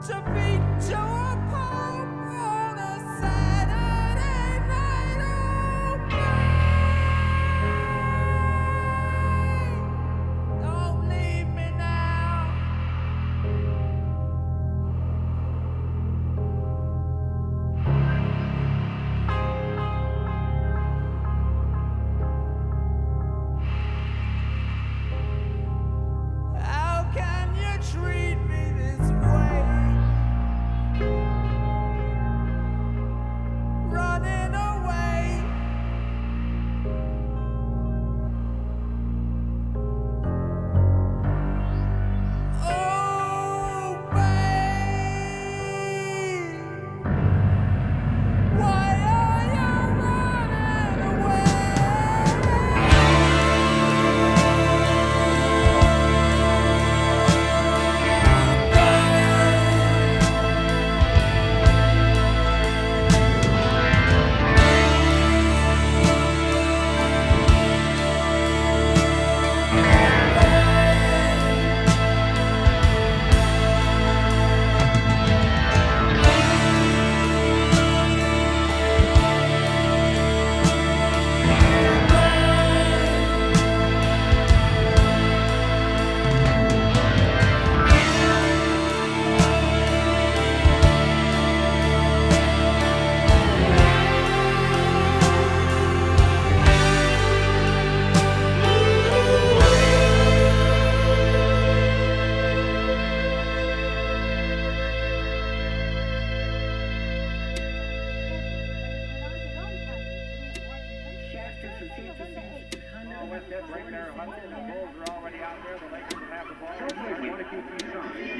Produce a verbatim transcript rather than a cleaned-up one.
to beat to a pulp on a Saturday night. Oh, babe, don't leave me now. How can you treat me this way? Running away. Oh, babe, why are you running away? Well, with that right there, Hudson, the Bulls are already out there. The Lakers will have the ball. They want to keep these on.